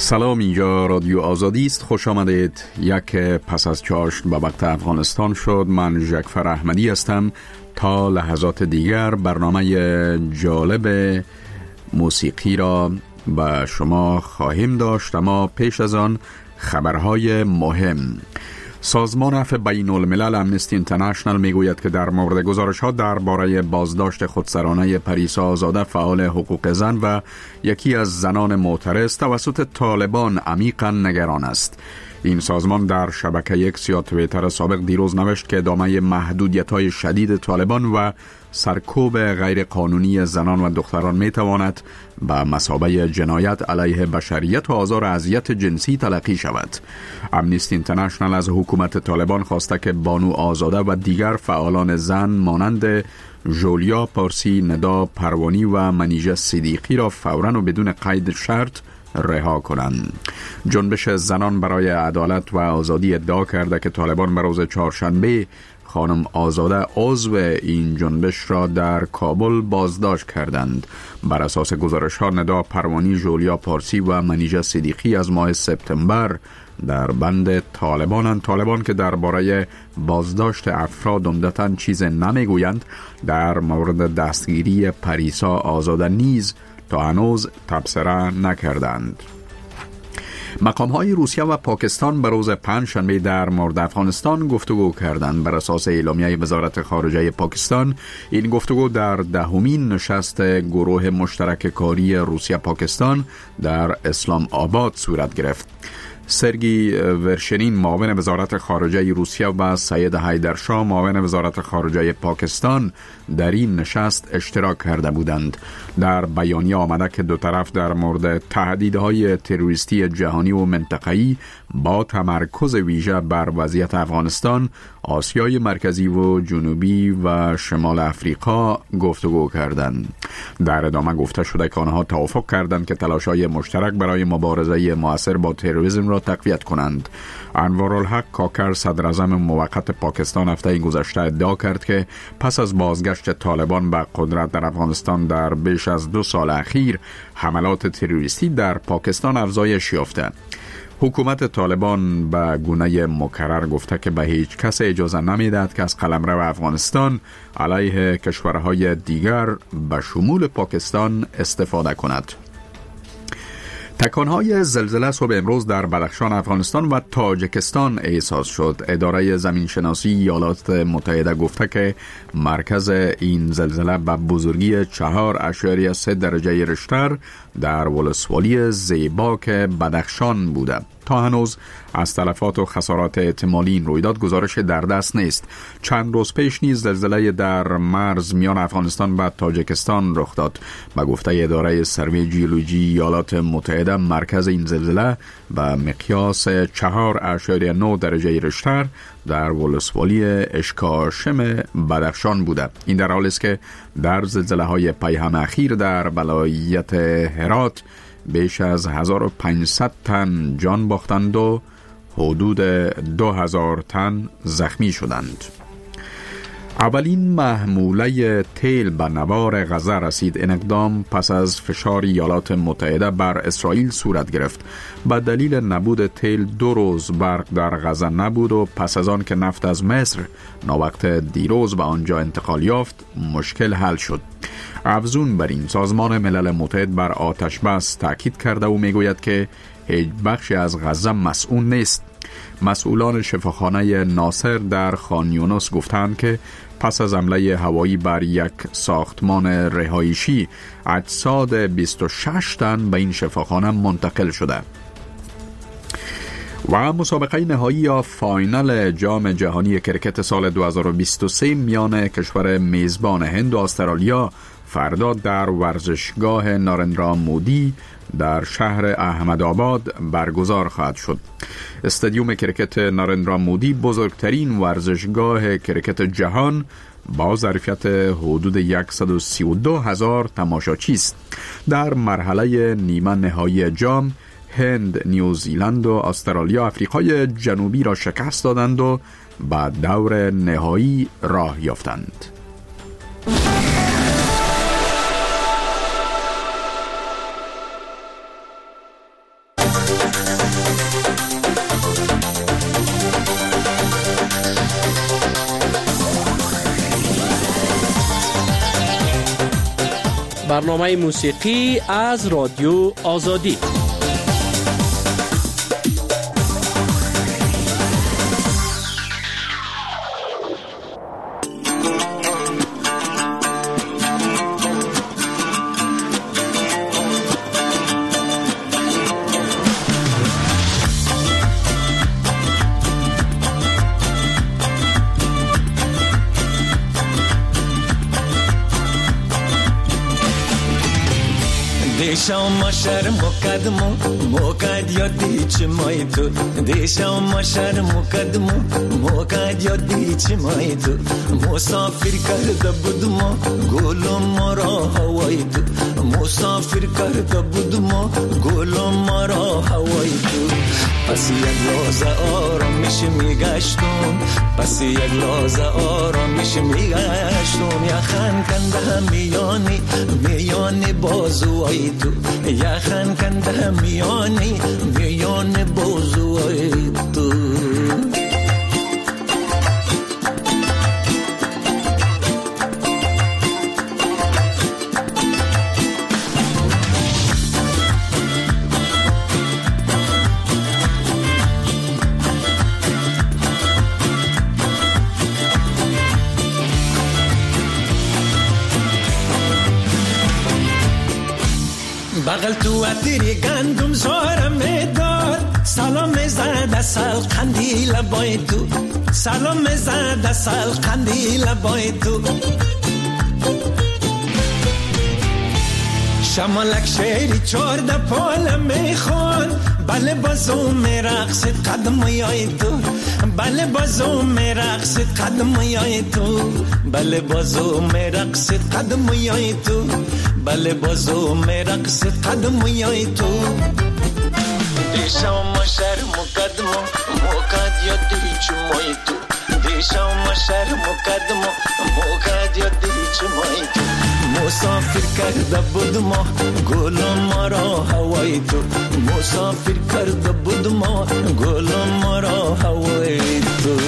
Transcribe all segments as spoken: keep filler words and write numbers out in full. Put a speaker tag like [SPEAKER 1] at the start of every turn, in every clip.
[SPEAKER 1] سلام، اینجا رادیو آزادی است. خوش آمدید. یک پس از چاشت به وقت افغانستان شد. من ژکفر احمدی هستم. تا لحظات دیگر برنامه جالب موسیقی را به شما خواهیم داشت، اما پیش از آن خبرهای مهم. سازمان عفو بین الملل امنستی اینترنشنال میگوید که در مورد گزارش‌ها درباره بازداشت خودسرانه پریسا آزاده، فعال حقوق زن و یکی از زنان معترض توسط طالبان، عمیقاً نگران است. این سازمان در شبکه اکس یا توییتر سابق دیروز نوشت که ادامه محدودیت‌های شدید طالبان و سرکوب غیر قانونی زنان و دختران می تواند به مثابه جنایت علیه بشریت و آزار و اذیت جنسی تلقی شود. امنیستی اینترنشنال از حکومت طالبان خواسته که بانو آزاده و دیگر فعالان زن مانند جولیا پارسی، ندا پروانی و منیژه صدیقی را فوراً و بدون قید شرط رها کنند. جنبش زنان برای عدالت و آزادی ادعا کرده که طالبان به روز چهارشنبه خانم آزاده عضو این جنبش را در کابل بازداشت کردند. بر اساس گزارش ها، ندا پروانی، جولیا پارسی و منیژه صدیقی از ماه سپتامبر در بند طالبانند. طالبان که درباره بازداشت افراد عمدتاً چیز نمیگویند، در مورد دستگیری پریسا آزاده نیز تا هنوز تبصره نکردند. مقام‌های روسیه و پاکستان به روز پنجشنبه در مورد افغانستان گفتگو کردند. بر اساس اعلامیه وزارت خارجه پاکستان، این گفتگو در دهمین نشست گروه مشترک کاری روسیه پاکستان در اسلام آباد صورت گرفت. سرگی ورشنین، معاون وزارت خارجه روسیه، و سید حیدرشاه، معاون وزارت خارجه پاکستان، در این نشست اشتراک کرده بودند. در بیانیه آمده که دو طرف در مورد تهدیدهای تروریستی جهانی و منطقه‌ای با تمرکز ویژه بر وضعیت افغانستان، آسیای مرکزی و جنوبی و شمال افریقا گفتگو کردند. در ادامه گفته شده که آنها توافق کردند که تلاش‌های مشترک برای مبارزه مؤثر با تروریسم را تقویت کنند. انوارالحق کاکر، صدر اعظم موقت پاکستان، هفته گذشته ادعا کرد که پس از بازگشت طالبان به قدرت در افغانستان در بیش از دو سال اخیر، حملات تروریستی در پاکستان افزایش یافته. حکومت طالبان به گونه مکرر گفته که به هیچ کس اجازه نمیدهد که از قلمرو افغانستان علیه کشورهای دیگر به شمول پاکستان استفاده کند. تکانهای زلزله صبح امروز در بدخشان، افغانستان و تاجیکستان احساس شد. اداره زمینشناسی ایالات متحده گفته که مرکز این زلزله به بزرگی چهار اشاریه سه درجه ریشتر در ولسوالی زیباک بدخشان بوده. تا هنوز از تلفات و خسارات احتمالی این رویداد گزارش در دست نیست. چند روز پیش نیز زلزله در مرز میان افغانستان و تاجیکستان رخ داد. به گفته اداره سروی جیولوژی ایالات متحده، مرکز این زلزله به مقیاس چهار اشاریه نه درجه ریشتر در ولسوالی اشکاشم بدخشان بوده. این در حالی است که در زلزله های پیهم اخیر در ولایت هرات بیش از هزار و پانصد تن جان باختند و حدود دو هزار تن زخمی شدند. اولین محموله تیل به نوار غزه رسید. این اقدام پس از فشار ایالات متحده بر اسرائیل صورت گرفت. به دلیل نبود تیل دو روز برق در غزه نبود و پس از آن که نفت از مصر ناوقت دیروز به آنجا انتقال یافت، مشکل حل شد. افزون بر این، سازمان ملل متحد بر آتش بس تاکید کرده و میگوید که هیچ بخشی از غزه مسئول نیست. مسئولان شفاخانه ناصر در خان یونس گفتند که پس از حمله هوایی بر یک ساختمان رهایشی، اجساد بیست و شش تن به این شفاخانه منتقل شده. و مسابقه نهایی یا فاینال جام جهانی کرکت سال دو هزار و بیست و سه میان کشور میزبان هند و استرالیا فردا در ورزشگاه نارندرا مودی در شهر احمدآباد برگزار خواهد شد. استادیوم کرکت نارندرا مودی بزرگترین ورزشگاه کرکت جهان با ظرفیت حدود صد و سی و دو هزار تماشاچی است. در مرحله نیمه نهایی جام، هند، نیوزیلند و استرالیا آفریقای جنوبی را شکست دادند و به دور نهایی راه یافتند.
[SPEAKER 2] برنامه موسیقی از رادیو آزادی.
[SPEAKER 3] دیشم ماشر مقدمو موقد یادی چی مای تو دیشم ماشر مقدمو موقد یادی چی مای تو مسافر کرده بودم گلم مرا هوای تو مسافر کرده بودم گلم مرا هوای تو پس یک لحظه آرامش میگشتم پس یک لحظه آرامش میگشتم یخن کنده میانی میانی بازوی تو یخن کنده میانی میانی بازوی تو بغل تو اتری گندم زارم میدار سلام زد سال قندیل بای تو سلام زد سال قندیل بای تو شمالک شیری چورده پول میخون بله بازو میرقصد قدم یای تو بله بازو میرقصد قدم یای تو بله بازو میرقصد قدم یای تو بله بازو میرقصد قدم یای تو دیشم ماشر مقدمو موقد یادی چی مای تو دیشم ماشر مقدمو موقد یادی چی مای تو مسافر کرده بودم گلم مرا هوای تو مسافر کرده بودم گلم مرا هوای تو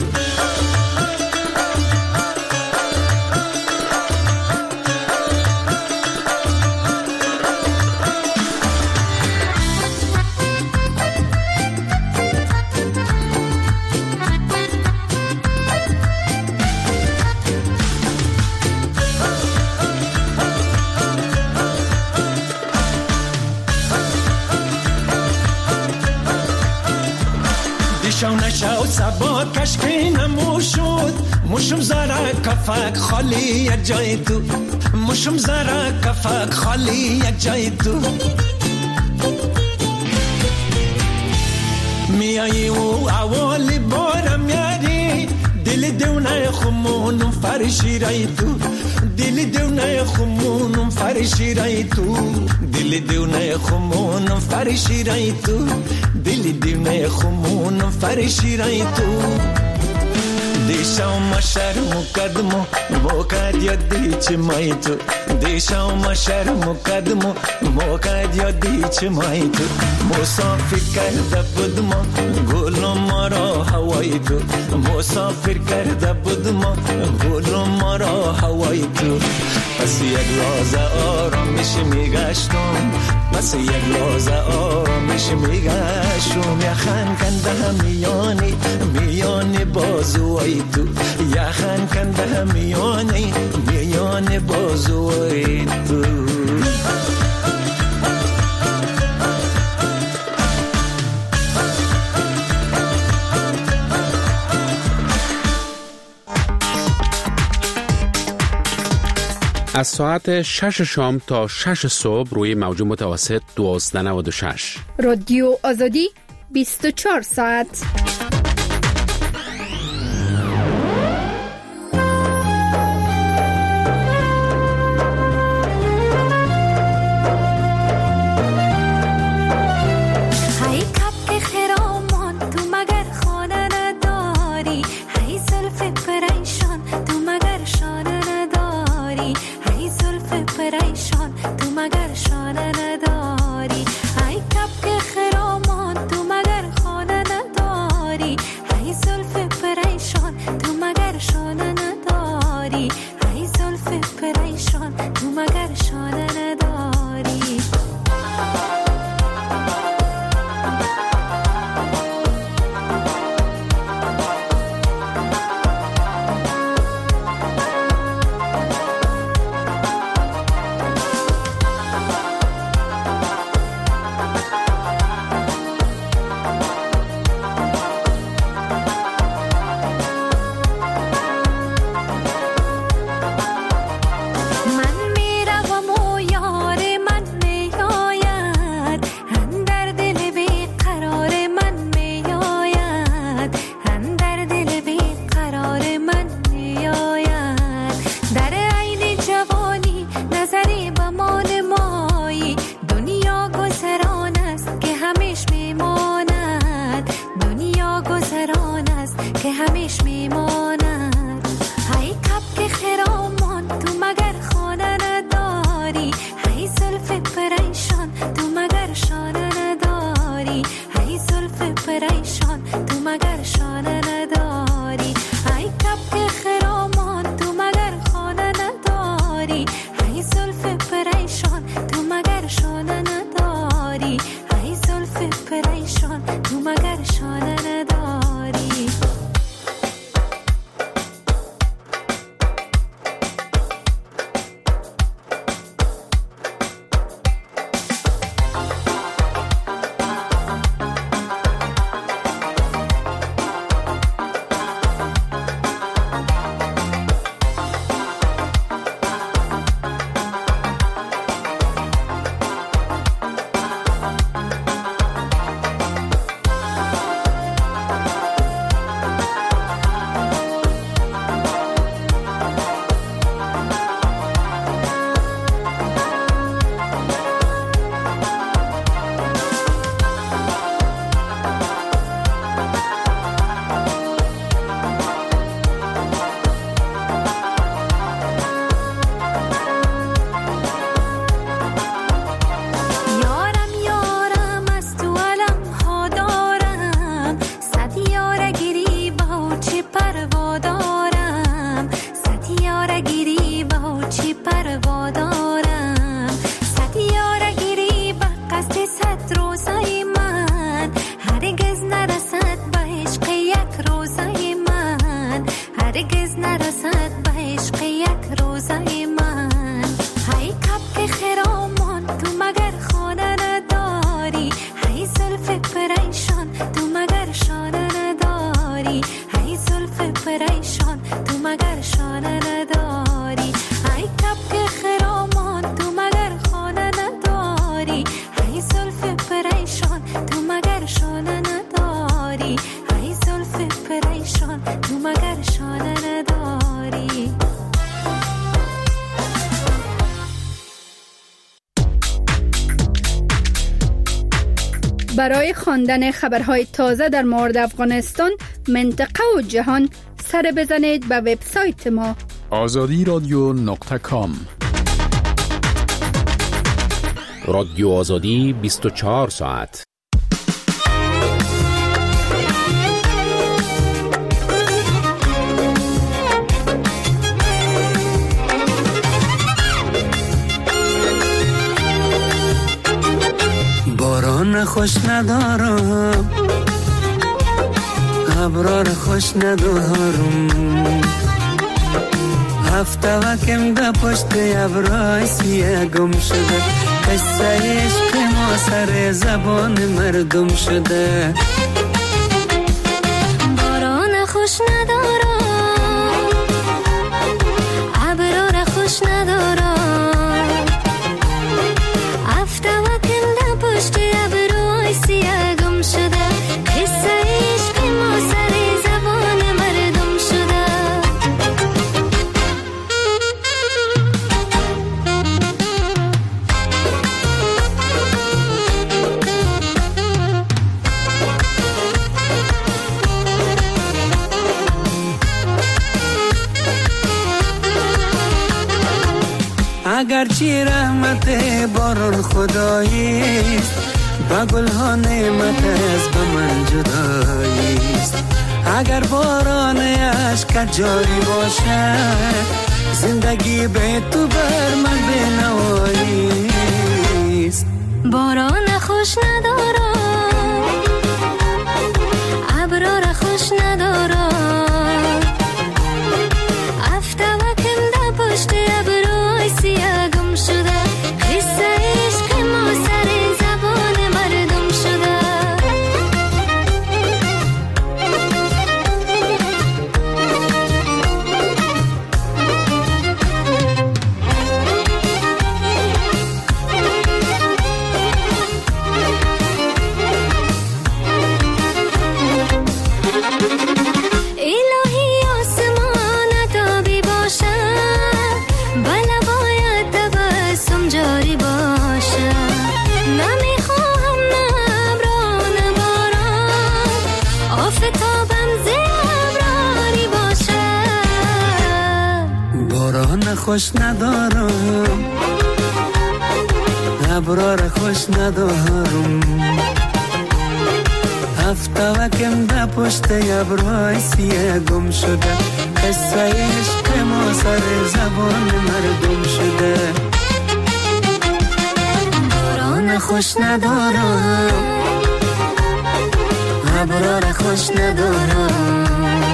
[SPEAKER 3] نشاو سبا کشکی نموشود مشم زارا کفاک خالی یک جای تو مشم زارا کفاک خالی یک جای تو میایی و اولی بارم یاری دل دونه خمونم فرشی رای تو دل دونه خمونم فرشی رای تو دل دونه خمونم فرشی رای تو دل دونه خمونم فرشی رای تو دیشم ماشر مقدمو موقد یادی چی مای تو دیشم ماشر مقدمو موقد یادی چی مای تو مسافر کرده بودم گلم مرا هوای تو مسافر کرده بودم گلم مرا هوای تو پس یک لحظه آرامش میگشتم پس یک لحظه آرامش میگشتم یخن کنده میانی میانی بازوی تو یخن کنده میانی میانی بازوی تو
[SPEAKER 2] از ساعت شش شام تا شش صبح روی موج متوسط دوازده نود و شش
[SPEAKER 4] رادیو آزادی بیست و چهار ساعت.
[SPEAKER 5] ای کپ که خرامان تو مگر خانه نداری میماند. هی کبک خرامان تو مگر خانه نداری، هی زلف پریشان تو مگر شانه نداری، هی زلف پریشان تو مگر شانه نداری، هی کبک خرامان تو مگر خانه نداری، هی زلف پریشان تو مگر شانه نداری، هی زلف پریشان تو مگر شانه نداری.
[SPEAKER 4] برای خواندن خبرهای تازه در مورد افغانستان، منطقه و جهان، سر بزنید به وبسایت ما
[SPEAKER 1] آزادی رادیو نقطه کام.
[SPEAKER 2] رادیو آزادی بیست و چهار ساعت.
[SPEAKER 6] باران خوش ندارم، ابرار خوش ندارم، هفته وکم ده پشت ابرای سیه گم شده، قصه عشق ما سر زبان مردم شده.
[SPEAKER 5] باران خوش ندارم، ابرار خوش ندارم، هفته وکم ده پشت ابرای سیه گم شده، قصه عشق ما سر زبان مردم شده.
[SPEAKER 6] اگرچه رحمت باران خداییست، با گلها نعمت از به من جداییست. اگر باران عشق جاری باشه، زندگی به تو بر من بنواییست.
[SPEAKER 5] باران خوش ندارم، ابرار خوش ندارم، هفته وکم ده پشت ابرای سیه گم شده، قصه عشق ما سر زبان مردم شده.
[SPEAKER 6] آن خوش ندارم ابرار خوش ندارم هفته وکم ده پشت ابرای سیه گم شده قصه عشق ما سر زبان مردم شده باران خوش ندارم ابرار خوش ندارم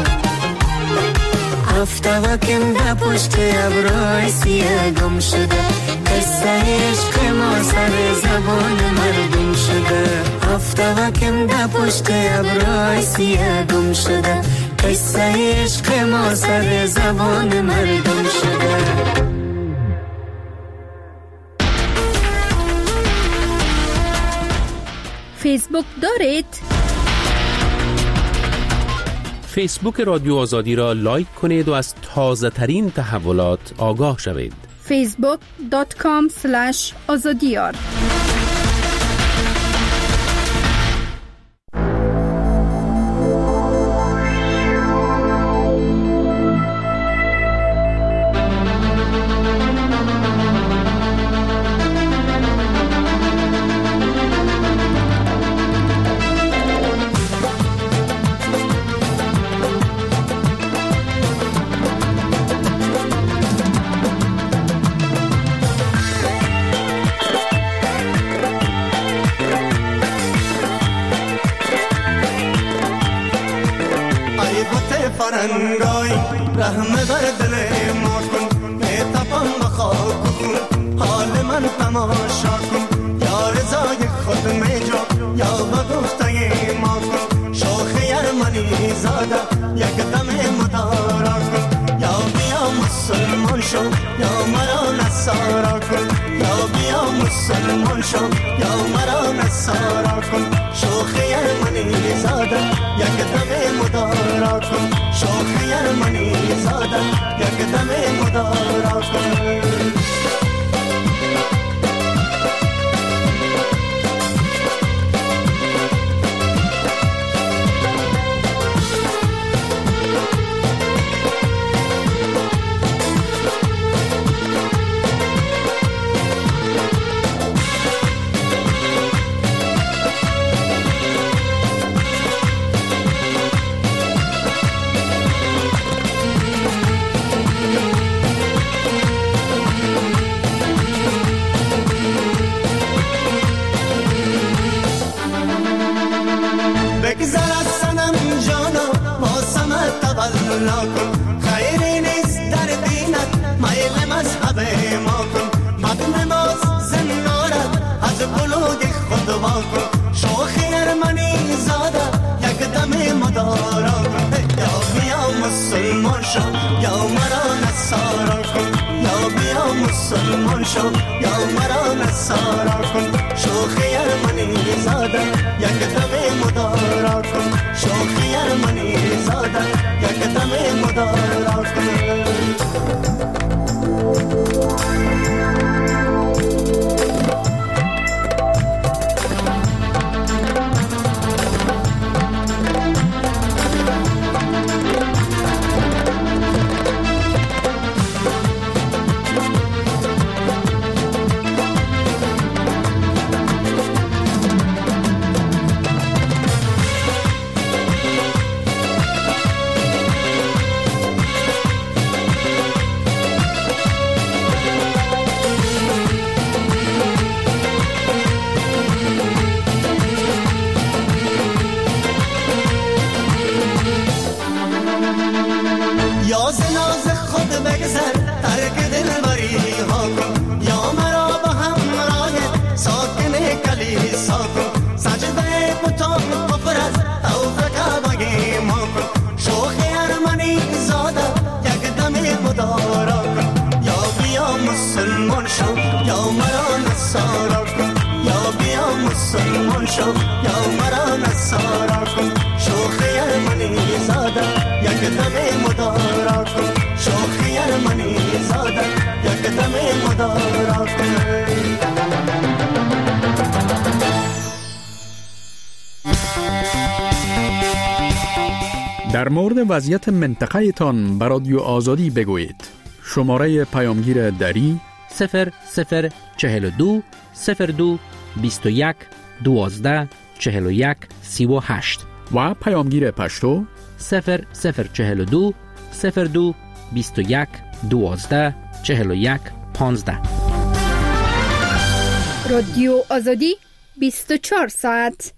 [SPEAKER 6] هفته وکم ده پشت ابرای سیه گم شده قصه عشق ما سر زبان مردم شده هفته وکم ده پشت ابرای سیه گم شده قصه عشق ما سر زبان مردم شده
[SPEAKER 4] فیسبوک دارید؟
[SPEAKER 2] فیسبوک رادیو آزادی را لایک کنید و از تازه ترین تحولات آگاه شوید.
[SPEAKER 4] فیسبوک دات کام اسلش آزادیار.
[SPEAKER 7] فرنگای رحم بر دل ما کن اتفاق بخواه کن حال من تماشا کن یا رضای خود میجا یا بگفته ما کن شوخ یرمنی زاده یک دم مدارا کن یا بیا مسلمان شو یا مرا نصارا کن یا بیا مسلمان شو یا مرا نصارا کن شوخ یرمنی زاده یک دم مدارا کن شوخ یرمنی زاده یک دم مدارا کن کن خیری نیست در دینت میل مذهب ما کن مد نماز زنارت از بلوگ خود وا کن شوخ یرمنی زاده یک دم مدارا کن یا بیا مسلمان شو یا مرا نصارا کن یا بیا مسلمان شو یا مرا نصارا کن شوخ یرمنی زاده یک دم مدارا کن شوخ یرمنی زاده یک دم مدارا کن مسلمان شو یا مرا نصارا کن شوخ یرمنی زاده یک دم مدارا کن شوخ یرمنی زاده یک دم مدارا کن
[SPEAKER 1] در مورد وضعیت منطقه تان به رادیو آزادی بگویید. شماره پیامگیر دری
[SPEAKER 8] صفر صفر چهل و دو صفر دو بیست و یک دوازده چهل و یک سی و هشت
[SPEAKER 1] و پیامگیر پشتو
[SPEAKER 8] صفر صفر چهل و دو صفر دو بیست و یک دوازده چهل و یک پانزده.
[SPEAKER 4] رادیو آزادی بیست و چهار ساعت.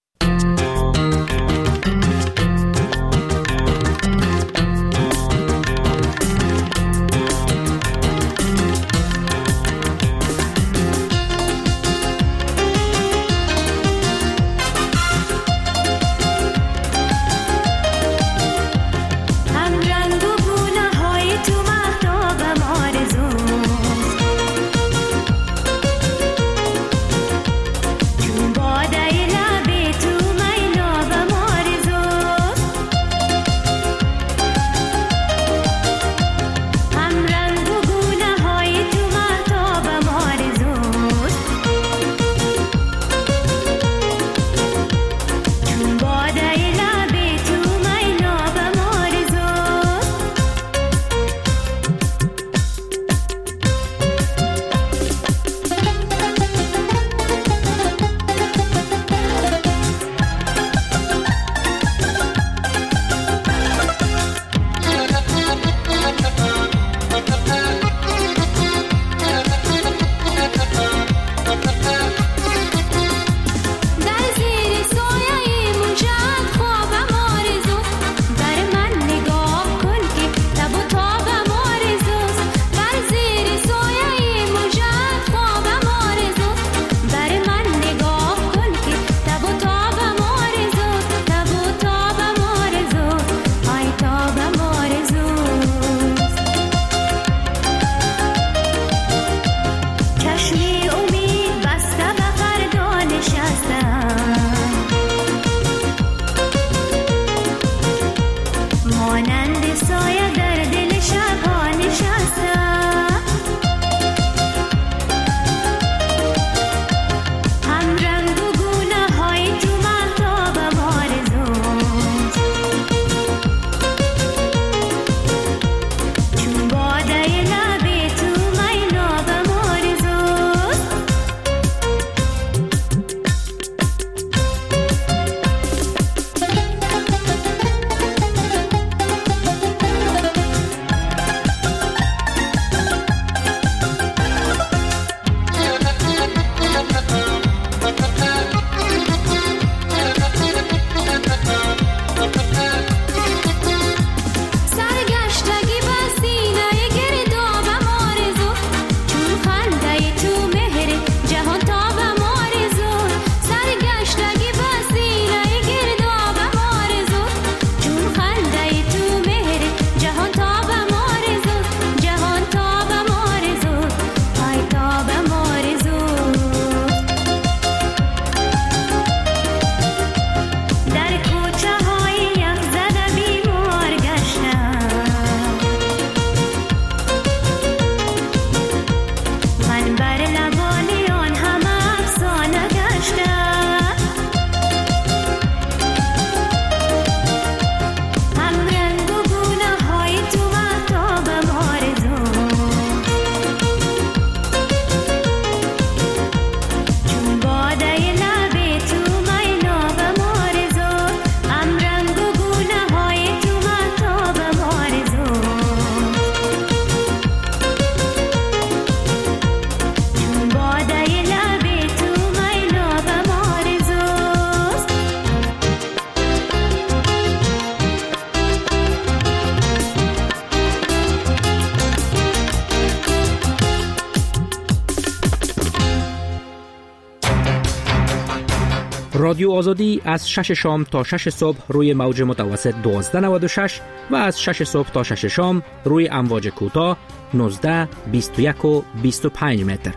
[SPEAKER 8] رادیو آزادی از شش شام تا شش صبح روی موج متوسط دوازده نود و شش و از شش صبح تا شش شام روی امواج کوتاه نوزده بیست و یک و بیست و پنج متر.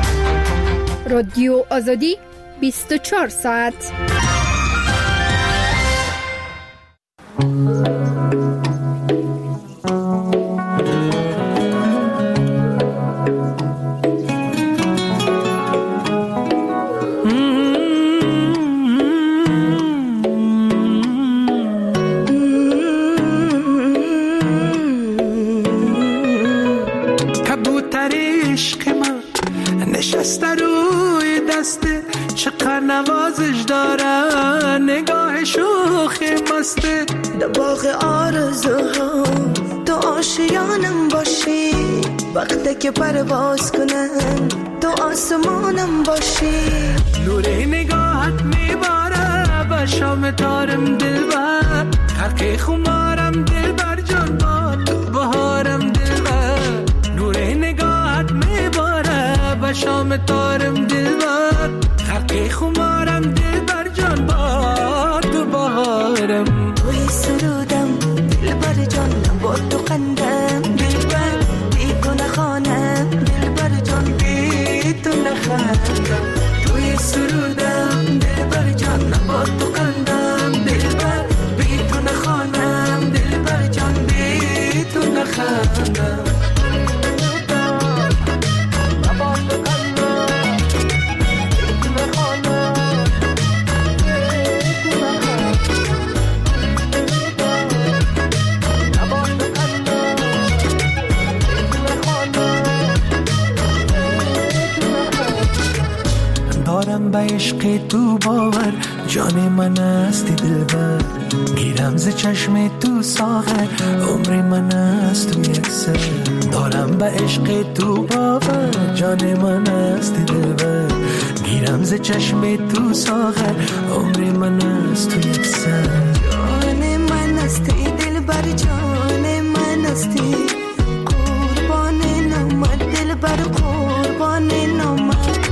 [SPEAKER 4] رادیو آزادی بیست و چهار ساعت.
[SPEAKER 9] چقدر نوازش دارن، نگاه شوخی مسته.
[SPEAKER 10] در باغ آرزوها تو آشیانم باشی، وقتی که پرواز کنم تو آسمانم باشی.
[SPEAKER 9] نور نگاهت میباره به شام تارم دلبر، خرق خمارم دلبر جان با تو بهارم دلبر. نور نگاهت میباره به شام تارم دلبر، خرق خمارم دلبر جان با تو بهارم.
[SPEAKER 10] توی سرودم دلبر جان با تو قندم دلبر، بی تو نخوانم دلبر جان بی تو نخوانم. توی سرودم دلبر جان با تو قندم دلبر، بی تو نخوانم دلبر جان بی تو نخوانم.
[SPEAKER 9] دارم به عشق تو باور، جان من هستی دلبر. گیرم ز چشم تو ساغر، عمر من است تو یک سر. دارم به عشق تو باور، جان من هستی دلبر. گیرم ز چشم تو ساغر، عمر من است تو یک سر.
[SPEAKER 10] جان من هستی دلبر، جان من هستی. قربان نامت دلبر، قربان نامت.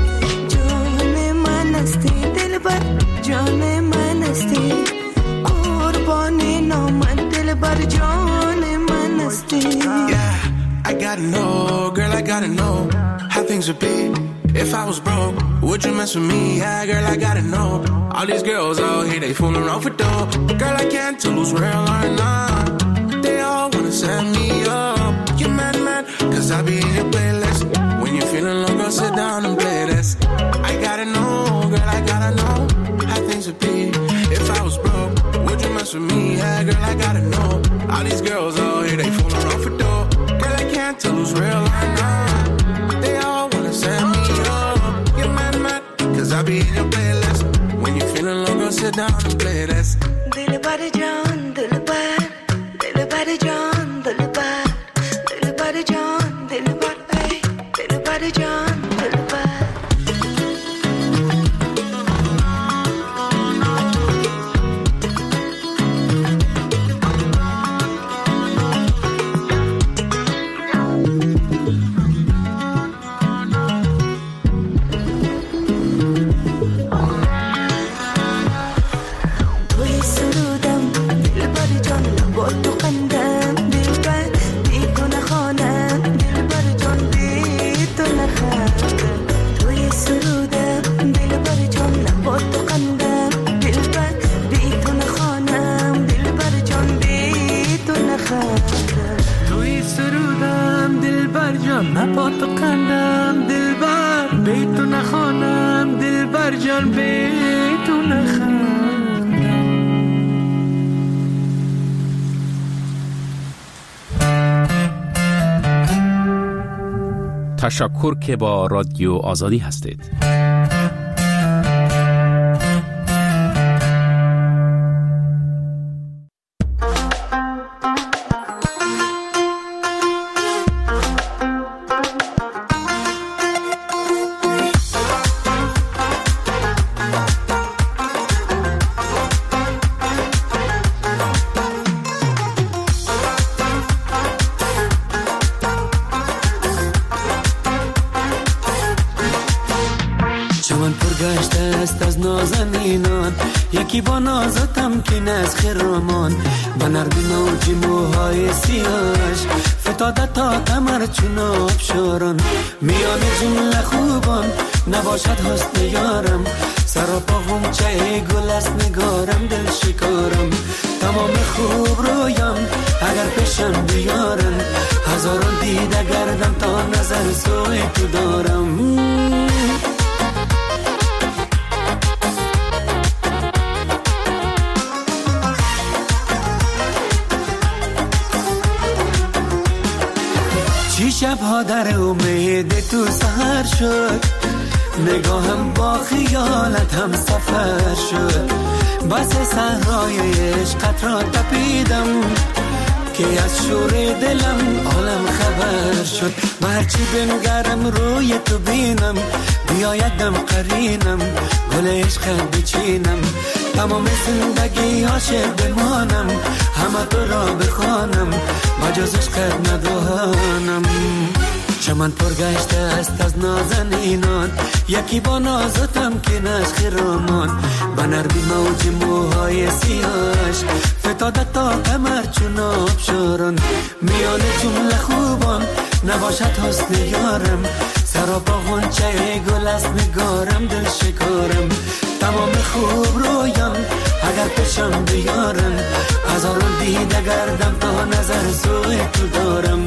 [SPEAKER 10] دلبر جان من هستی، قربان نامت دلبر جان من هستی.
[SPEAKER 11] Yeah, I gotta know, girl, I gotta know how things would be if I was broke. Would you mess with me? Yeah, girl, I gotta know. All these girls out here, they fooling around for dough. Girl, I can't tell who's real or not. They all wanna set me up. You mad, mad, cause I be in your playlist. When you're feeling low, girl, sit down and play this. I gotta know, girl, I gotta know how things would be if I was broke. Would you mess with me? Yeah, girl, I gotta know. All these girls out here, they fooling around for dough. Girl, I can't tell who's real or not. They all wanna set me up. You're mad, mad, cause I be in your playlist. When you're feeling low, girl, sit down and play this.
[SPEAKER 10] Dilbar John, Dilbar, Dilbar John, Dilbar, Dilbar John, Dilbar, hey, Dilbar John, Dilbar.
[SPEAKER 9] نبات قندم دلبر، بیتو نخوانم دلبر جان بیتو نخوانم.
[SPEAKER 2] تشکر که با رادیو آزادی هستید.
[SPEAKER 6] یکی با نازتم که از خرامان با نرمی موجی موهای سیاش فتاده تا کمر چون آبشاران. میان جمله خوبان نباشد حسن یارم، سر پا غنچه گل است نگارم دل شکارم. تمام خوب رویم اگر پیشم بیارن، هزاران دیده گردم تا نظر سوی تو دارم. چی شبها در امید تو سهر شد، نگاهم با خیالت هم سفر شد، بس صحرای عشقت را تپیدم که از شور دلم عالم خبر شد. و هرچی بنگرم روی تو بینم، بیاید دم قرینم گل عشقت بچینم، تمام زندگی عاشق بمانم، همه تو را بخوانم و جز عشقت ندانم. چمن پرگشته است از نازنینان، یکی با نازتم که نشخ رامان، به نرمی موج موهای سیاهش فتاده تا کمر چون آبشاران. میان جمله خوبان نباشد حسن یارم، سراپا غنچه گل است نگارم دل شکارم. تمام خوب رویان اگر پیشم بیارم، هزاران دیده گردم تا نظر سوی تو دارم.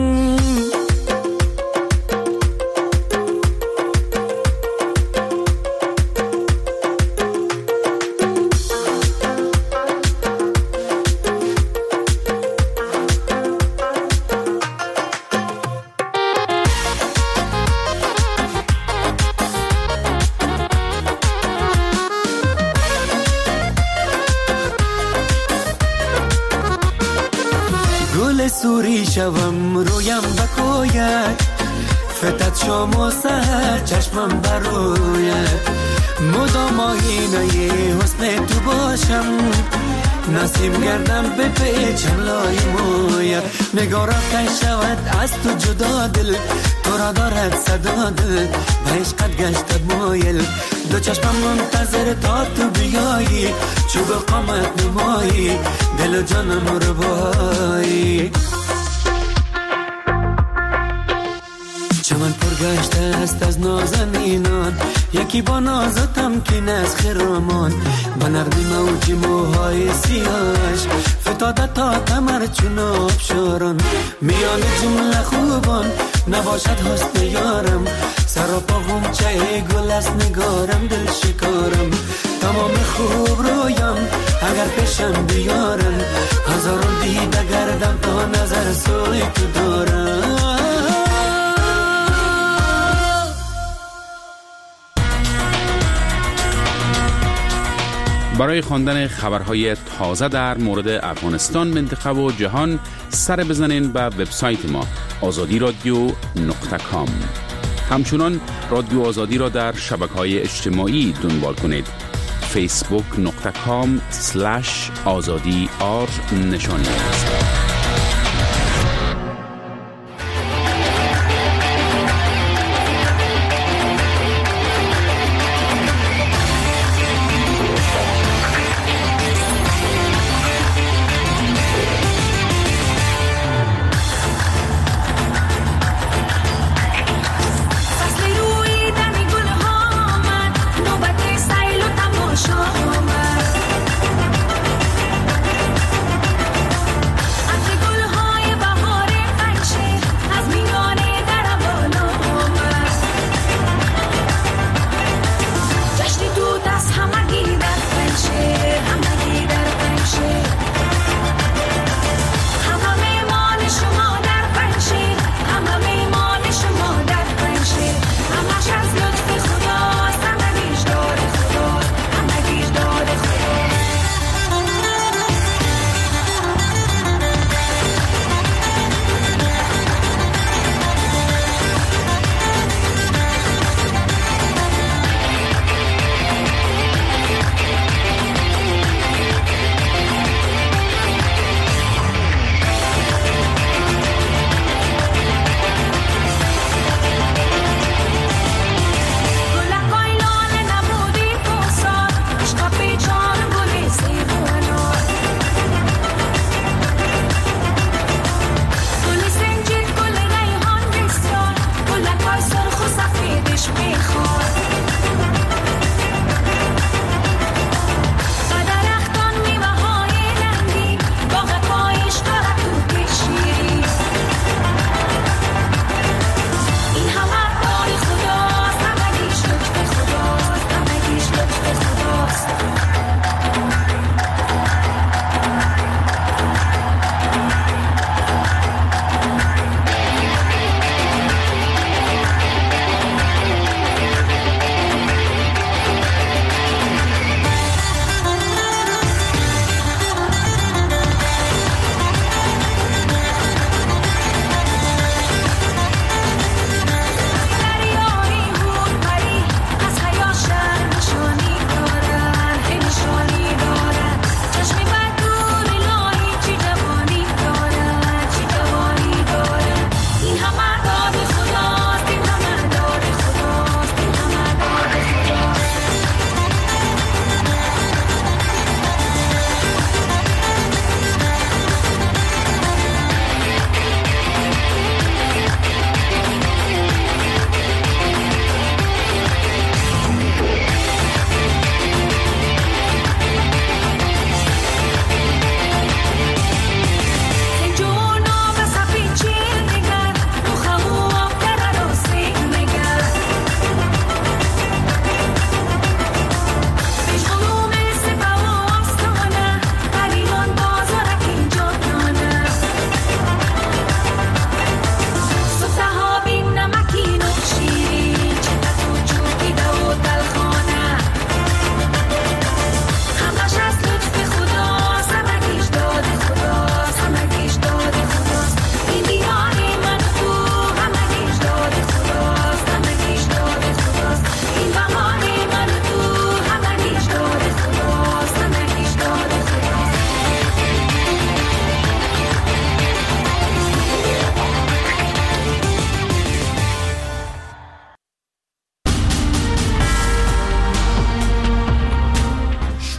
[SPEAKER 6] سوری شوم رویم بکوید، فتت شام و سهر چشمم بروید، مدام آینه حسن تو باشم، نسیم گردم به پیچم لای موید. نگارا کن شود از تو جدا دل، تو را دارد صدا دل، به عشقت گشتد مایل. دو چشمم منتظر تا تو بیایی، چوب قامت نمایی دل و جانم رو بایی. چمن پرگشته است از نازنینان، یکی با نازتم که نسخ رامان، به نرمی موج موهای سیاهش فتاده تا کمر چون آبشاران. میان جمله خوبان نباشد حسن یارم، سراپا غنچه گل است نگارم دل شکارم. تمام خوب رویان اگر پیشم بیارم، هزاران دیده گردم تا نظر سوی تو دارم.
[SPEAKER 2] برای خواندن خبرهای تازه در مورد افغانستان، منطقه و جهان سر بزنین به وبسایت ما آزادی رادیو نقطه کام. همچنان رادیو آزادی را در شبکه‌های اجتماعی دنبال کنید. فیسبوک نقطه کام سلش آزادی آر نشانی است.
[SPEAKER 5] شما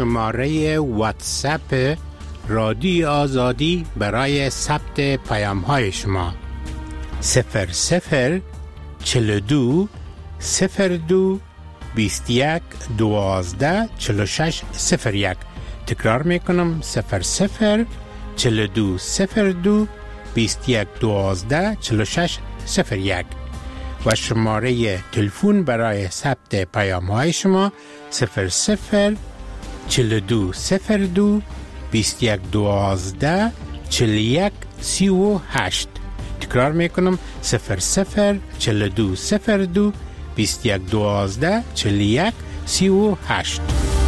[SPEAKER 12] شماره واتساپ رادیو آزادی برای ثبت پیام های شما صفر صفر چل دو صفر دو بیست یک دوازده چل شش صفر یک. تکرار میکنم صفر صفر چل دو صفر دو بیست یک دوازده چل شش صفر یک و شماره تلفن برای ثبت پیام های شما صفر صفر چل دو صفر دو بیست یک دوازده چل یک سی و هشت. تکرار میکنم صفر صفر چل دو صفر دو بیست یک دوازده چل یک سی و هشت.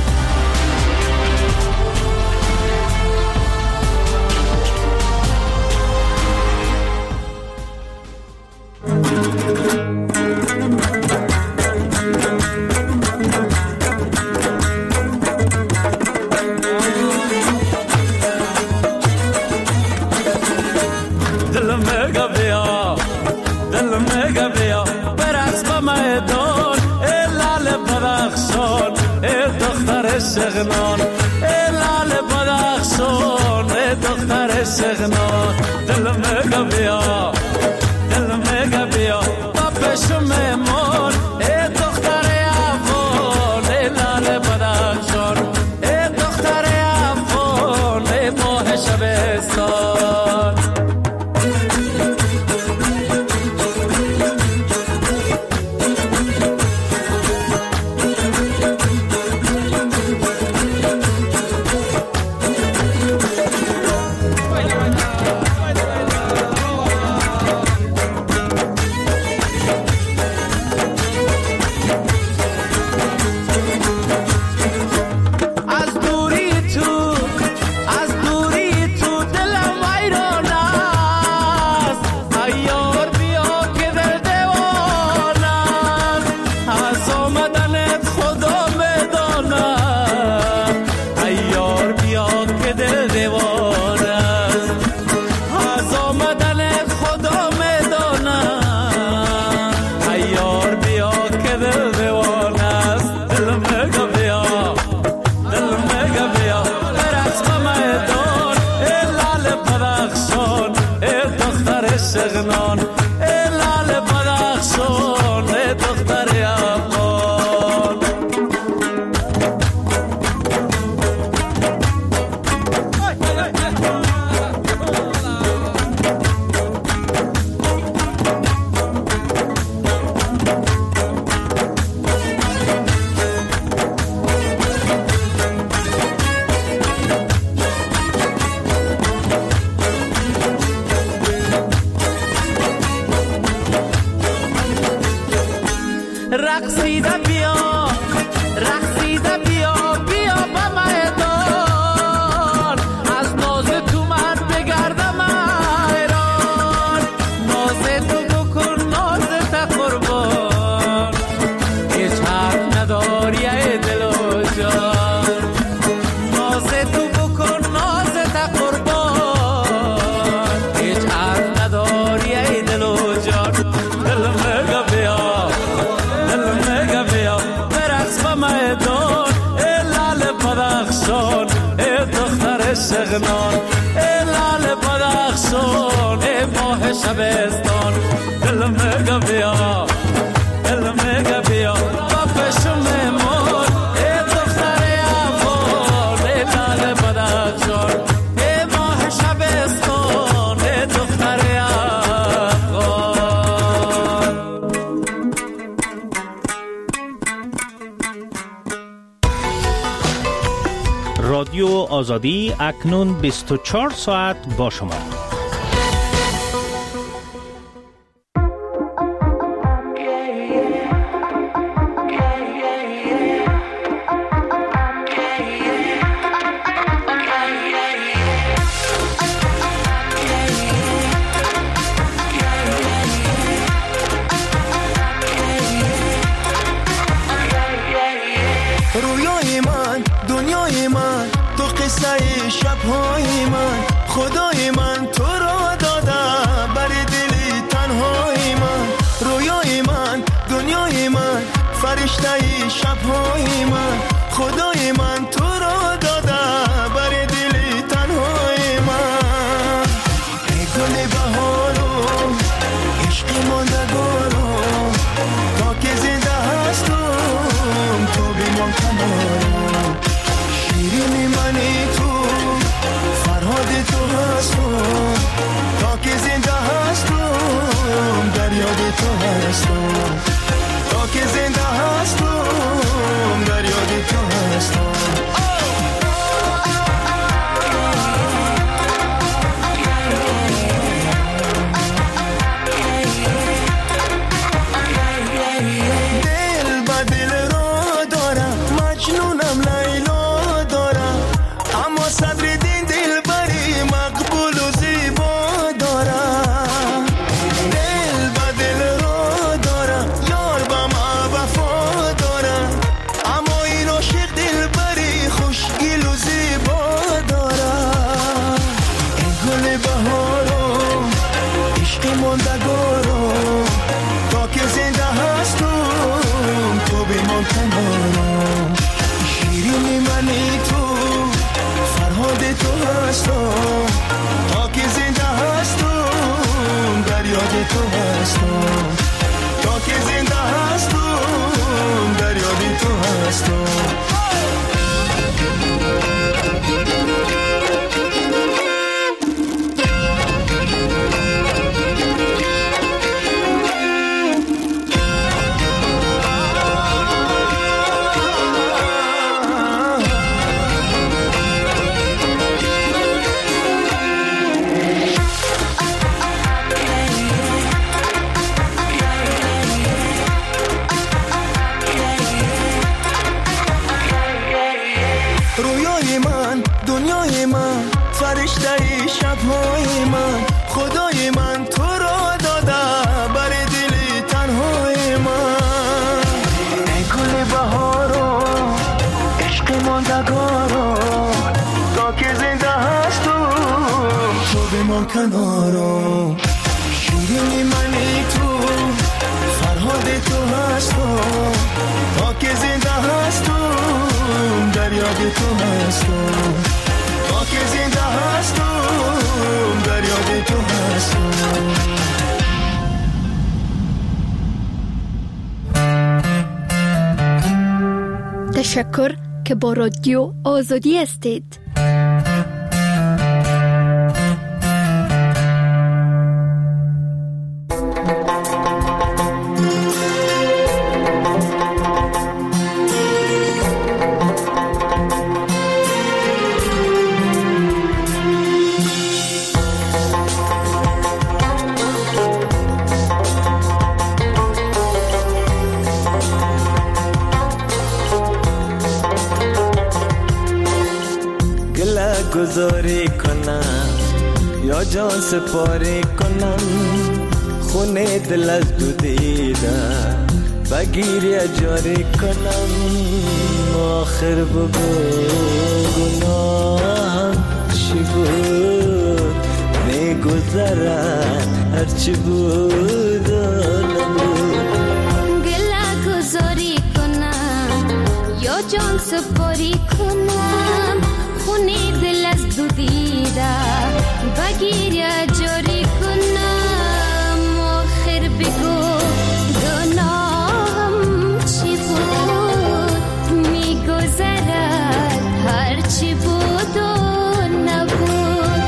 [SPEAKER 3] سغنان لال بدخشان دختر سغنان دل مگا بیا دل مگا بیا بابش میمون دختر افغان لال بدخشان دختر افغان ماه شبستان سغنان لال بدخشان دختر افغان رقصیده بیا رقصیده بیا بیا با میدان از ناز تو من بگردم ایران ناز تو بکن ناز تا قربان هیچ حرف نداری ای دل و جان ناز تو بکن ناز تا قربان هیچ حرف نداری ای دل و جان دل مگا بیا میدان لال بدخشان دختر سغنان لال بدخشان ماه شبستان دل مگا بیا دل مگا بیا بابش میمون دختر افغان لال بدخشان ماه شبستان دختر افغان.
[SPEAKER 8] رادیو آزادی اکنون بیست و چهار ساعت با شما.
[SPEAKER 6] رویای من دنیای من تو قصه شبهای من خدای من تو را داده بر دلی تنهای من رویای من دنیای من فرشته شبهای من
[SPEAKER 7] خدای من تو را داده برای دل تنهای من. ای گل بهارم عشق ماندگارم تا که زنده هستم تو بمان کنارم. شیرین منی تو فرهاد تو هستم تا که زنده هستم در یاد تو هستم. تا که زنده هستم در یاد تو هستم. کنارم. شیرین منی تو فرهاد تو هستم تا که زنده هستم در یاد تو هستم. تا که زنده هستم در یاد تو هستم.
[SPEAKER 4] تشکر که با رادیو آزادی هستید.
[SPEAKER 3] گذاری کنم یا جان سپاری کنم خونه دل از دو دیدم بگیر یا جاری کنم. آخر بگو گناهم چی بود میگذرد هرچی بود و نبود.
[SPEAKER 5] گله گذاری کنم یا جان سپاری کنم خونه دل از دو دیده بگیر یا جاری کنم. آخر بگو گناهم چی بود میگذرد هرچی بود و نبود.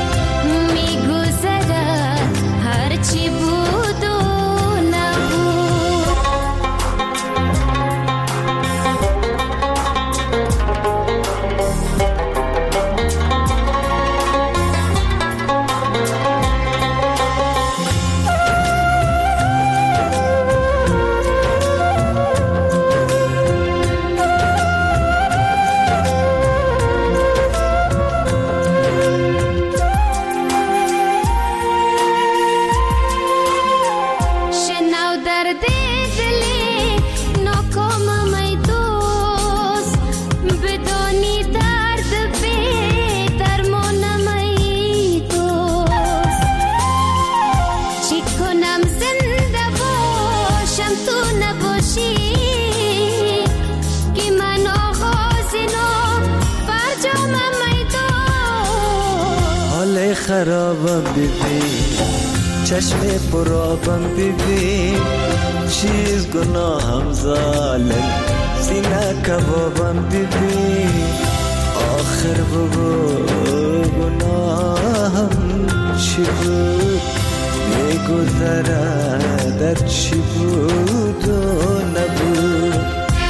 [SPEAKER 5] میگذرد هرچی بود و نبود.
[SPEAKER 3] خرابم ببین، چشم پرابم ببین، چیز گناهم ظالم سینه کبابم ببین. آخر بگو گناهم چی بود، میگذره در چی بود و نبود.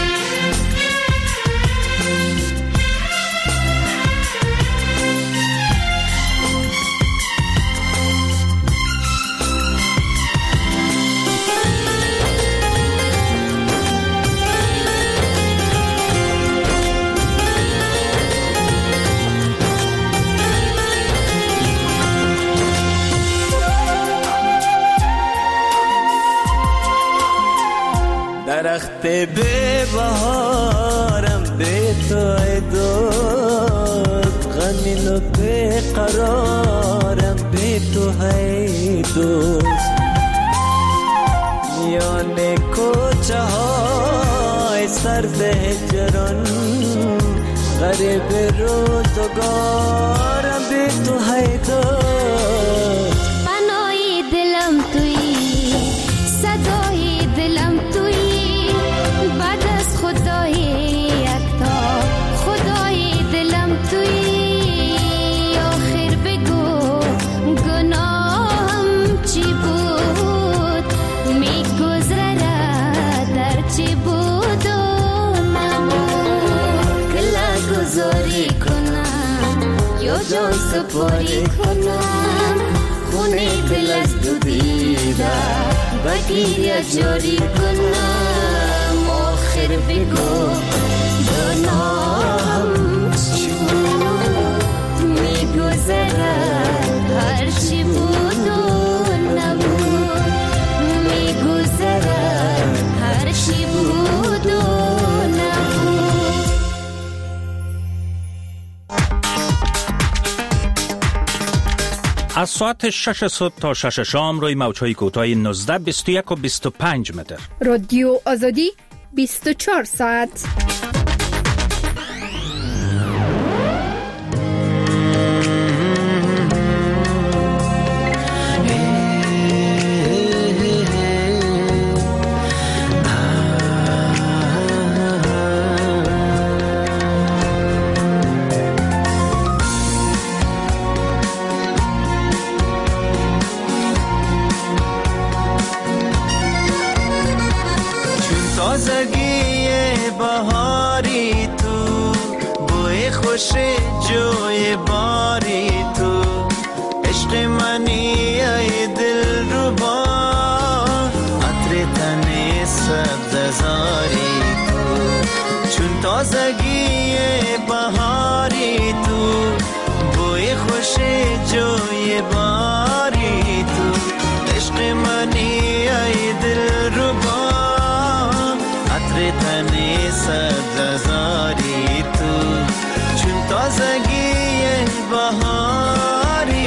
[SPEAKER 3] درخت به بهارم به تو ای دوست، غمین و به قرارم به تو ای دوست. میان کوچه های سرد هجران، غریب روزگارم به تو ای دوست.
[SPEAKER 5] پناهی دلم تویی، صدای دلم تویی، بعد از خدای یکتا خدای دلم تویی. آخر بگو گناهم چی بود، میگذره در چی بود و نبود. کلا گذاری کنم یا جان سپاری کنم، خونه دل از دو دیده بگیر یا جاری کنم. آخر بگو گناهم چی بود، میگذره هر چی بود و نبود، میگذره هر چی بود و نبود.
[SPEAKER 8] از ساعت شش صبح تا شش شام روی موج‌های کوتاه نوزده، بیست و یک و بیست و پنج متر.
[SPEAKER 4] رادیو آزادی بیست و چهار ساعت.
[SPEAKER 3] تازگی بهاری تو، بوی خوش جوی باری تو، عشق منی ای دل ربا، عطر تن سبززاری تو. چون تازگی بهاری تو، بوی خوش جوی باری تو، عشق منی ای دل ربا، تنی سبززاری تو. چون تازگی بهاری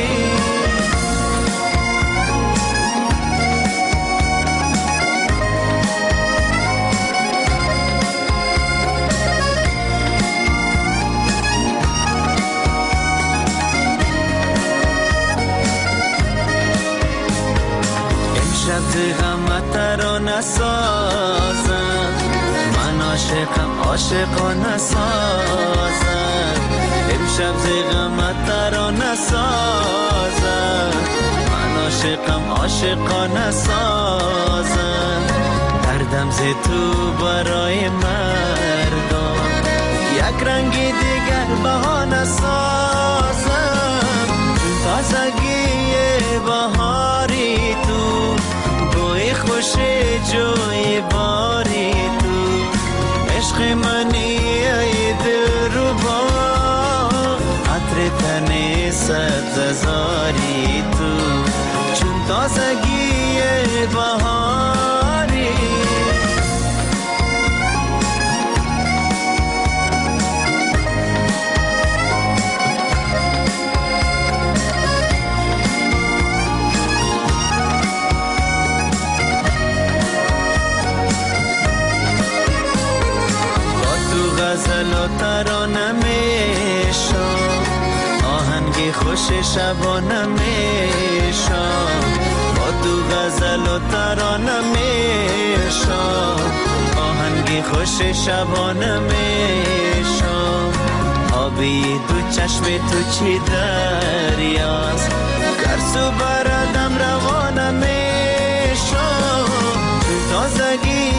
[SPEAKER 3] امشب غم ترانه سازم، عاشقم عاشقانه سازم. امشب زیغم ترانه سازم، من عاشقم عاشقانه سازم. دردم ز تو برای مردم، یک رنگی دیگر بهانه سازم. چون تازگی بهاری تو، بوی خوش جوی باری تو، عشق منی ای دلربا، عطر تن سبززاری تو. چون تازگی بهاری غزل و ترانه میشم، آهنگ خوش خوش شبانه میشم، با تو غزل و ترانه میشم، آهنگی خوش شبانه میشم. آبی تو چشم تو چی دریاست، گرسو بردم روانه میشم. تازگی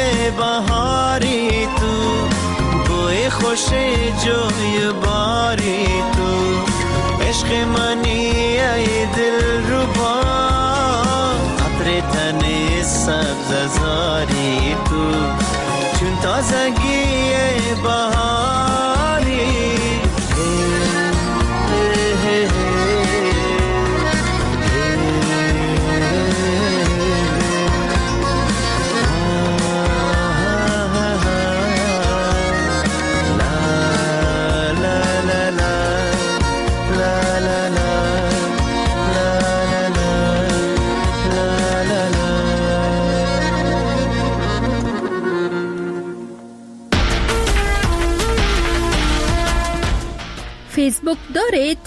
[SPEAKER 3] بهاری تو، بوی خوش جوی باری تو، عشق منی ای دل ربا، عطر تن سبز زاری تو، چون تازگی بهاری.
[SPEAKER 4] فیسبوک دارید؟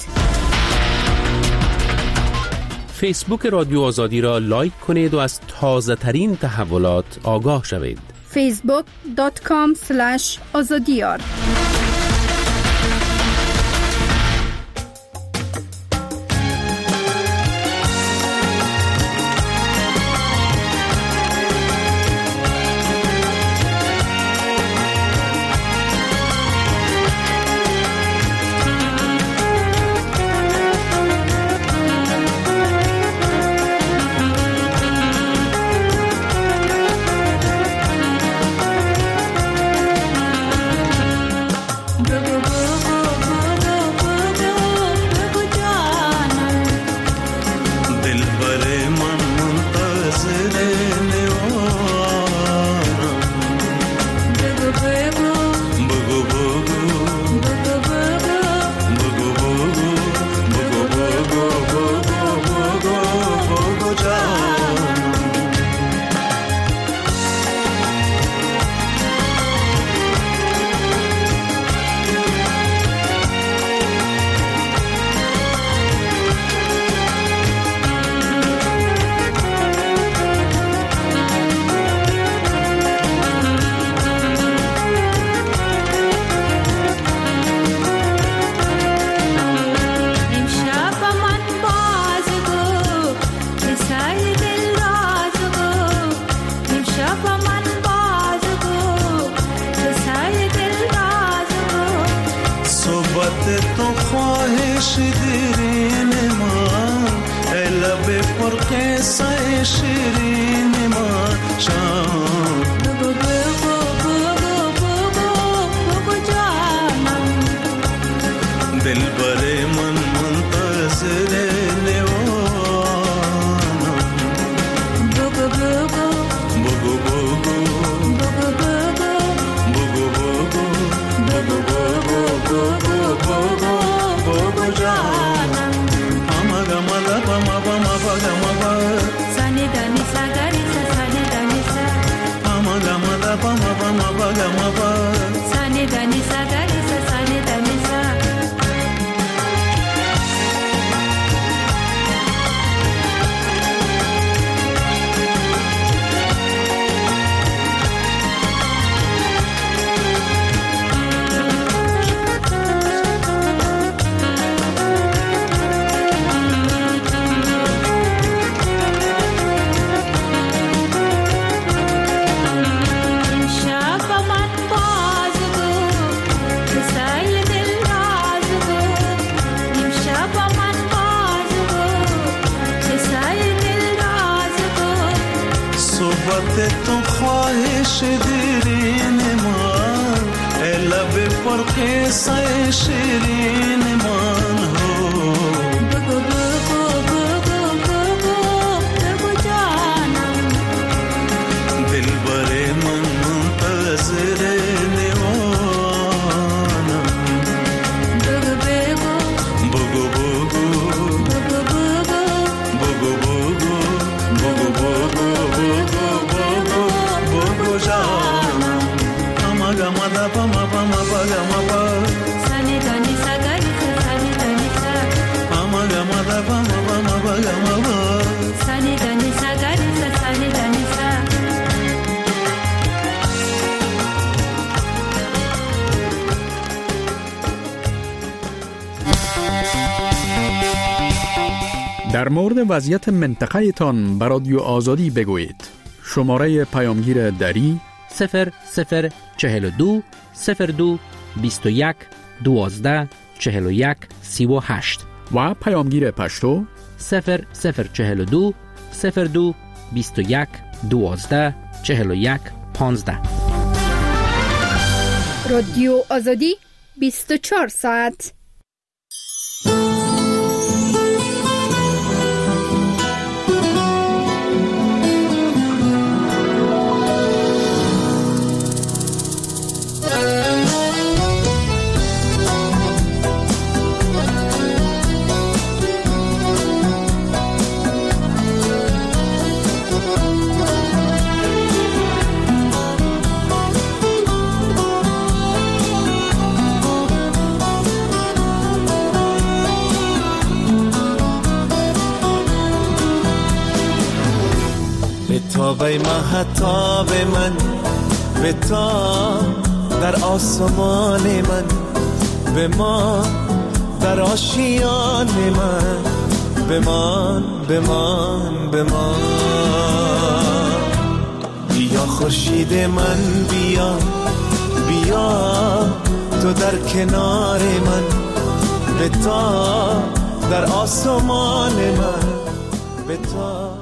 [SPEAKER 8] فیسبوک رادیو آزادی را لایک کنید و از تازه ترین تحولات آگاه شوید.
[SPEAKER 4] فیسبوک دات کام اسلش آزادیار.
[SPEAKER 1] در مورد وضعیت منطقه تان بر رادیو آزادی بگویید. شماره پیامگیر دری
[SPEAKER 8] صفر صفر چهل و دو صفر دو بیست و یک دوازده چهل و یک سی و هشت
[SPEAKER 1] و پیامگیر پشتو
[SPEAKER 8] صفر صفر چهل و دو صفر دو بیست و یک دوازده چهل و یک پانزده.
[SPEAKER 4] رادیو آزادی بیست و چهار ساعت.
[SPEAKER 3] به مهتاب من به تا در آسمان من به ما در آشیان من بمان بمان بمان بیا خورشید من بیا بیا تو در کنار من به تا در آسمان من به تا